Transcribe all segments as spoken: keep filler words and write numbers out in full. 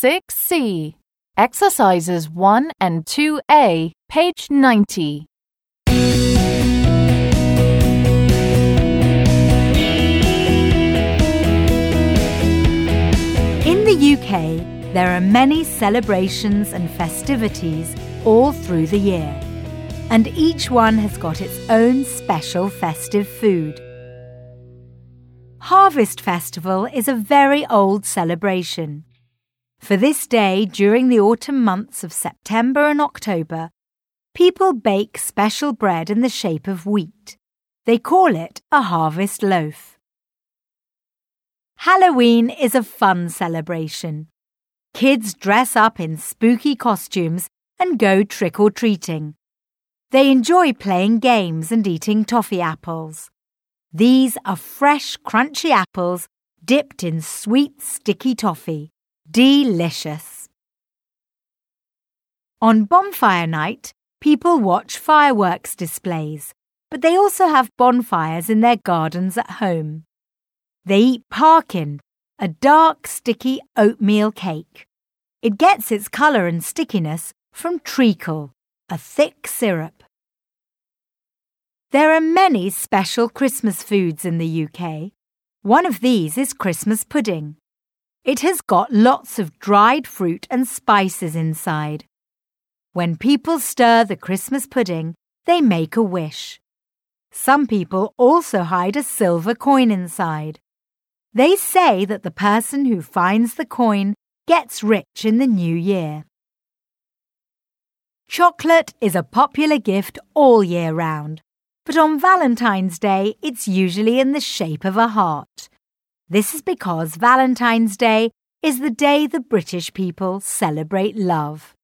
six C. Exercises one and two A, page ninety. In the U K, there are many celebrations and festivities all through the year, and each one has got its own special festive food. Harvest Festival is a very old celebration. For this day, during the autumn months of September and October, people bake special bread in the shape of wheat. They call it a harvest loaf. Halloween is a fun celebration. Kids dress up in spooky costumes and go trick-or-treating. They enjoy playing games and eating toffee apples. These are fresh, crunchy apples dipped in sweet, sticky toffee. Delicious! On bonfire night, people watch fireworks displays, but they also have bonfires in their gardens at home. They eat parkin, a dark, sticky oatmeal cake. It gets its colour and stickiness from treacle, a thick syrup. There are many special Christmas foods in the U K. One of these is Christmas pudding. It has got lots of dried fruit and spices inside. When people stir the Christmas pudding, they make a wish. Some people also hide a silver coin inside. They say that the person who finds the coin gets rich in the new year. Chocolate is a popular gift all year round, but on Valentine's Day it's usually in the shape of a heart. This is because Valentine's Day is the day the British people celebrate love.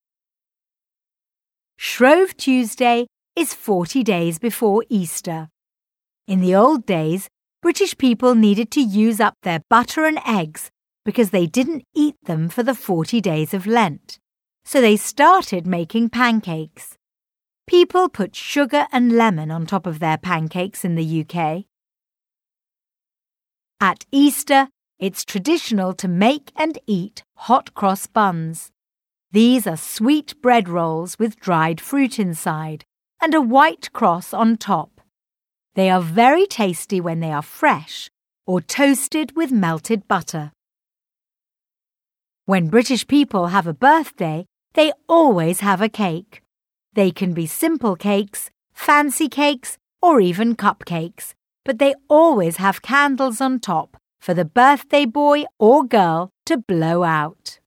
Shrove Tuesday is forty days before Easter. In the old days, British people needed to use up their butter and eggs because they didn't eat them for the forty days of Lent, so they started making pancakes. People put sugar and lemon on top of their pancakes in the U K. At Easter, it's traditional to make and eat hot cross buns. These are sweet bread rolls with dried fruit inside and a white cross on top. They are very tasty when they are fresh or toasted with melted butter. When British people have a birthday, they always have a cake. They can be simple cakes, fancy cakes, or even cupcakes, but they always have candles on top for the birthday boy or girl to blow out.